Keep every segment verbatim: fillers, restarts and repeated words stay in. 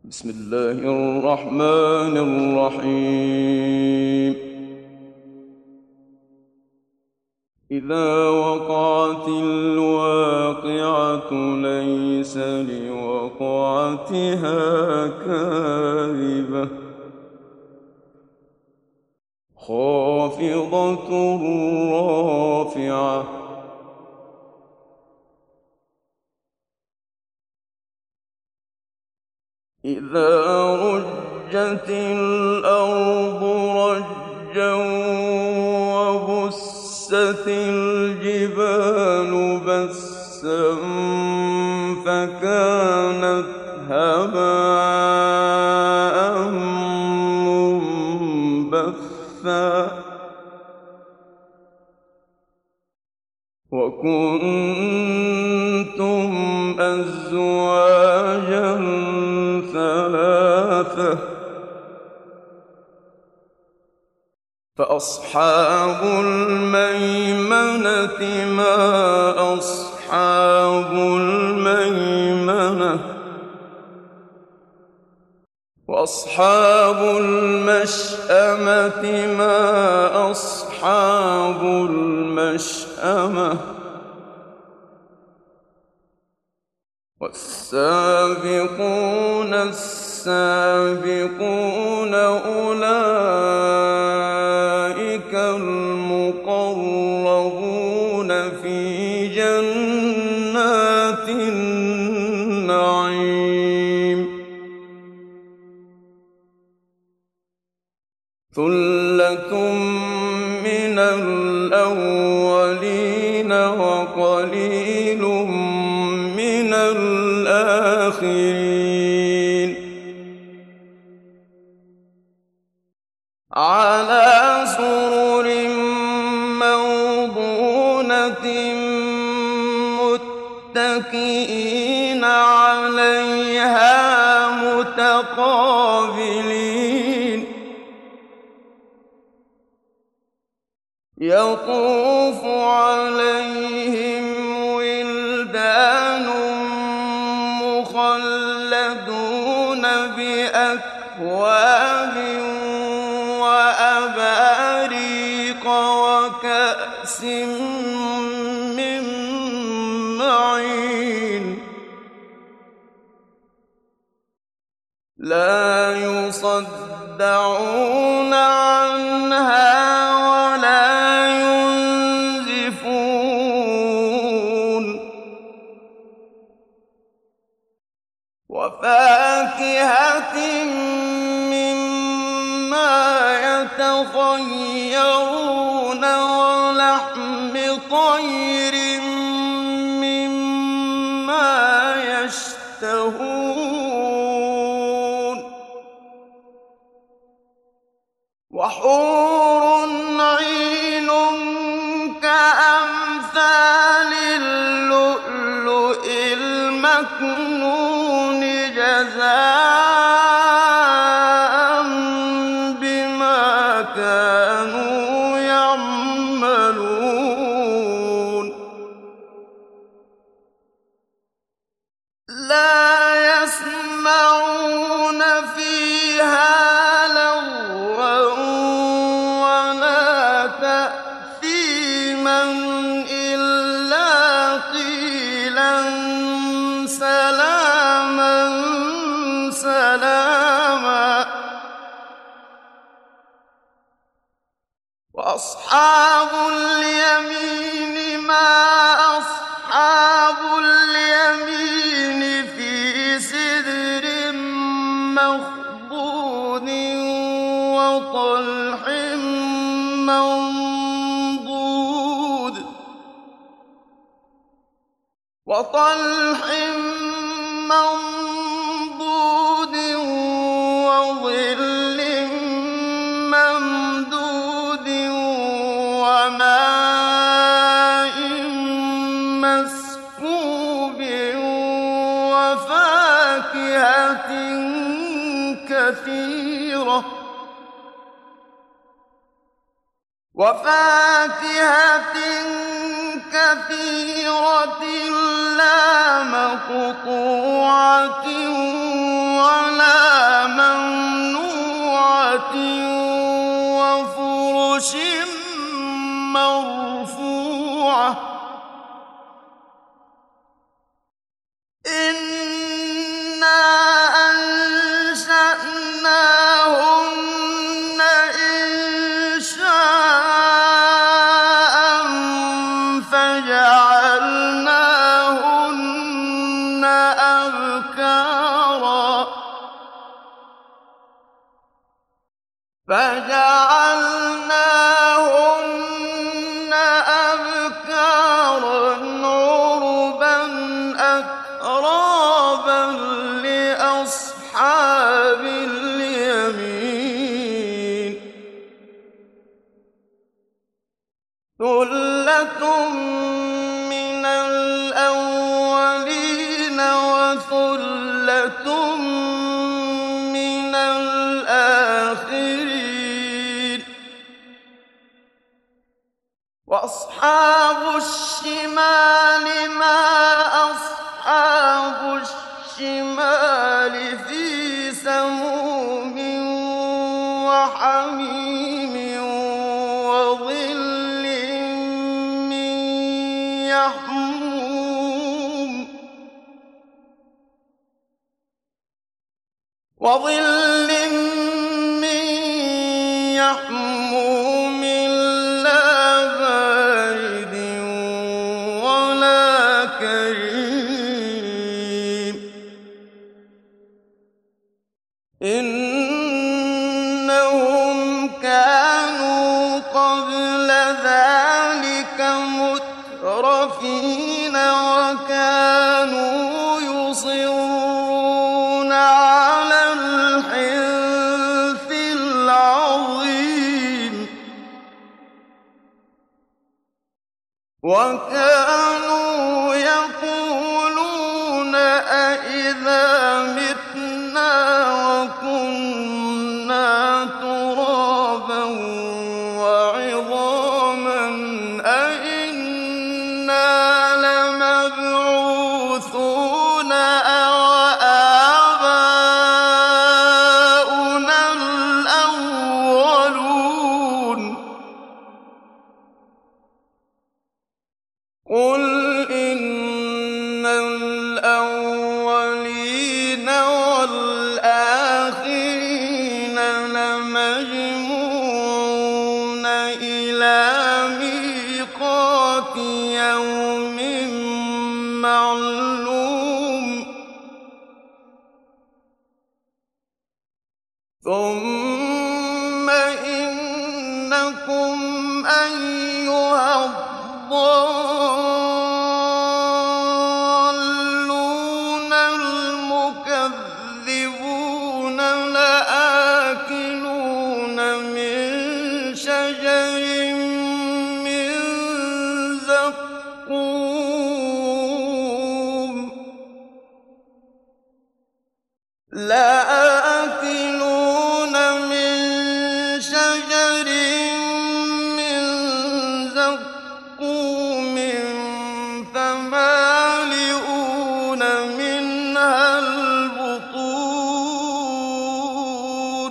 بسم الله الرحمن الرحيم. إذا وقعت الواقعة ليس لوقعتها كاذبة خافضة رافعة إذا رجت الأرض رجا وبست الجبال بسا فكانت هباء منبثا وكنتم أزواجا ثلاثة فأصحاب الميمنة ما أصحاب الميمنة وأصحاب المشأمة ما أصحاب المشأمة والسابقون السابقون أولئك المقربون في جنات النعيم ثلة من الأولين وقليل من الآخرين على سرر موضونة متكئين عليها متقابلين يطوف عليهم ولدان مخلدون بأكواب وأباريق وكأس من معين لا يصدعون عنها ولا ينزفون وفاكهة مما يتخيرون ولحم طير مما يشتهون وحور عين كأمثال اللؤلؤ المكنون جزاء بما كانوا يعملون لا يسمعون فيها لغوا ولا تأثيما إلا قيلا سلاما سلاما وأصحاب اليمين ما أصحاب اليمين في سدر مخضود وطلح منضود وطلح منضود وظل ممدود وماء مسكوب وفاكهة كثيرة وفاكهة كثيرة لا مقطوعة ولا فجعلناهن أبكارا عربا أترابا لأصحاب اليمين ثلة من الأولين وثلة من الآخرين وأصحاب الشمال ما أصحاب الشمال في سموم وحميم وظل من يحموم وظل من يحموم لا بارد ولا كريم إنهم كانوا قبل ذلك مترفين وكانوا يصرون على الحنث العظيم وكانوا يقولون أئذا متنا وكنا ترابا وعظاما أئنا لمبعوثون أو آباؤنا الأولون قل إن الأولين والآخرين لمجموعون إلى ميقات يوم معلوم ثم إنكم أيها الضالون المكذبون لآكلون من شجر من زقوم لآكلون من شجر من زقوم فمالئون منها البطون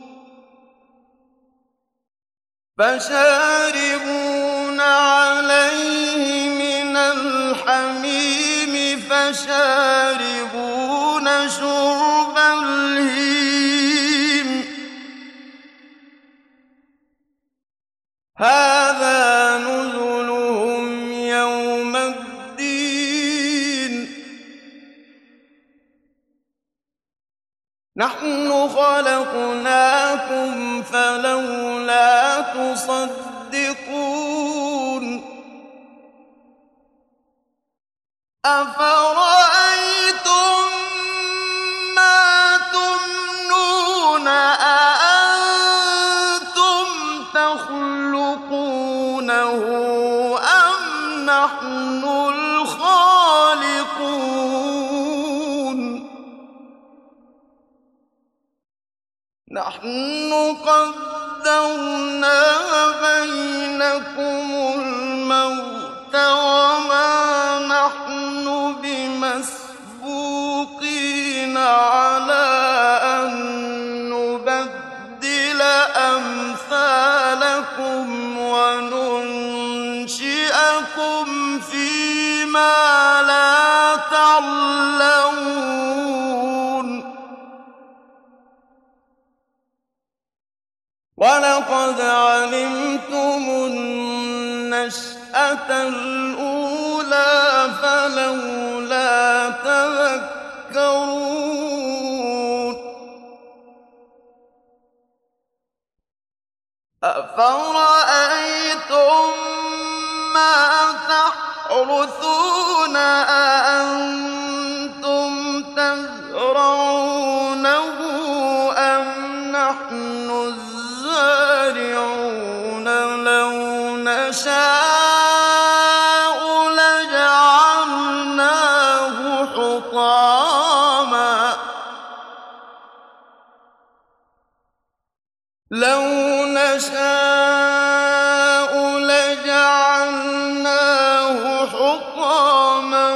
فشاربون عليه من الحميم فشاربون شرب الهيم هذا نزلهم يوم الدين نحن خلقناكم فلولا تصدقون أفرأيتم ما تمنون أأنتم تخلقونه أم نحن الخالقون نحن قدرنا بينكم الموت وما نحن بمسبوقين على أن نبدل أمثالكم وننشئكم فيما لا تعلمون ولقد علمتم النشأة الأولى فلولا تذكرون أفرأيتم ما تحرثون أأنتم تزرعونه أم نحن الزارعون لو نشاء لجعلناه حطاما لو نشاء لجعلناه حطاما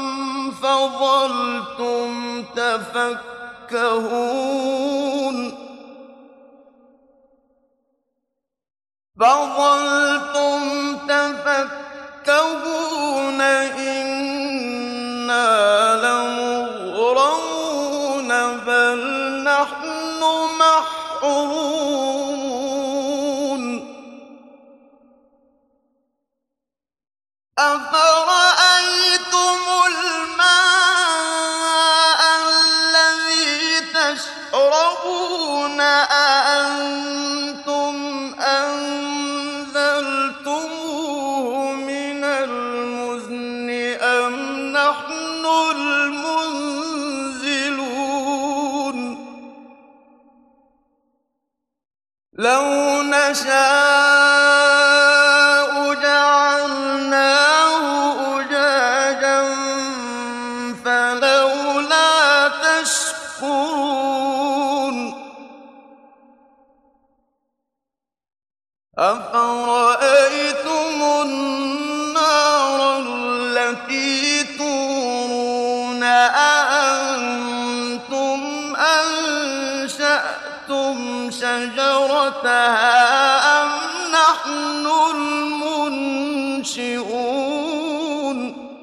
فظلتم تفكهون فظلتم تفكهون إنا لمغرمون بل نحن محرومون أفرأيتم الماء الذي تشربون أأنتم أنزلتموه من المزن أم نحن المنزلون لو نشاء جعلناه أجاجا فلولا تشكرون أفرأيتم النار التي تورون أأنتم أنشأتم شجرتها أم نحن المنشئون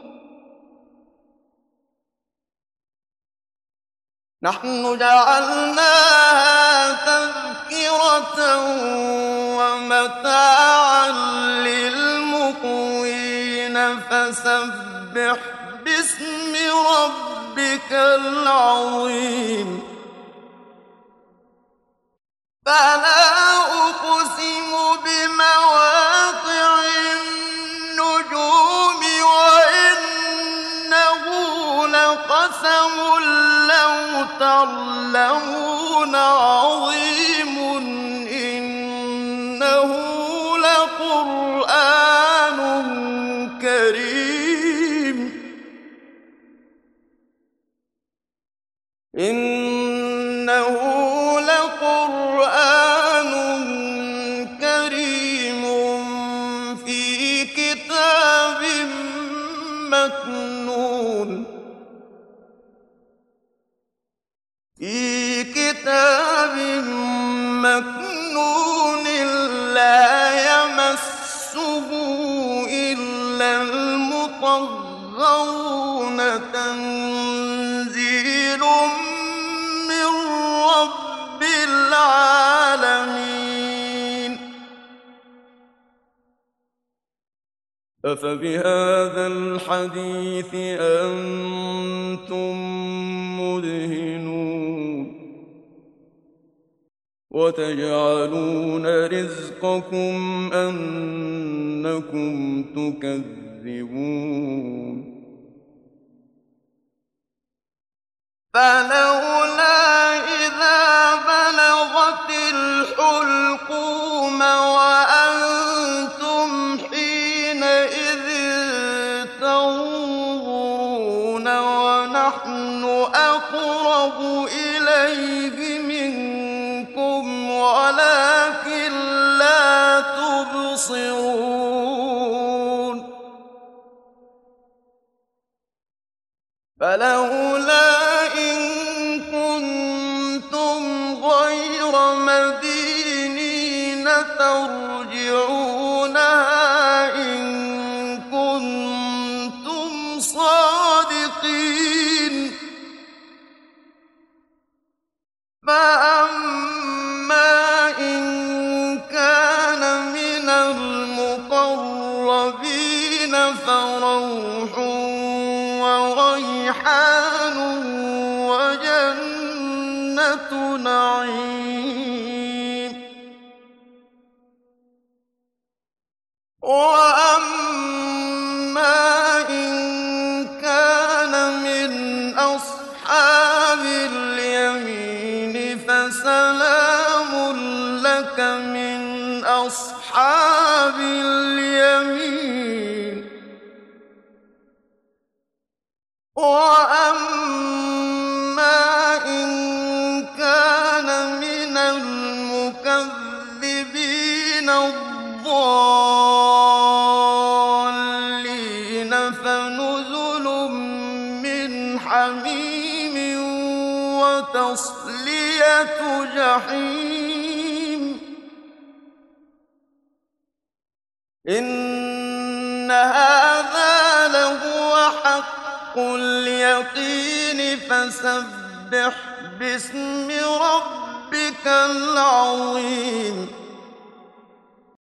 نحن جعلناها تذكرة ومتاعا للمقوين فسبح باسم ربك العظيم فلا أقسم بمواقع النجوم وإنه لقسم لو تعلمون عظيم إنه لقرآن كريم إنه لقرآن كريم في كتاب مكنون في كتاب مكنون لا يمسه إلا المطهرون تنزيل من رب العالمين أفبهذا الحديث أنتم مدهنون وتجعلون رزقكم أنكم تكذبون فلولا إذا بلغت الحلقوم وأنتم حينئذ تنظرون ونحن أقرب إليه منكم ولكن لا تبصرون فلولا إن كنتم غير مدينين ترجعونها إن كنتم صادقين فأما إن كان من المقربين فروح وريحان وجنة نعيم سلام لك من أصحاب اليمين وأما إن كان من المكذبين الضالين فنزل من حميم وتصلية جحيم إن هذا لهو حق اليقين فسبح باسم ربك العظيم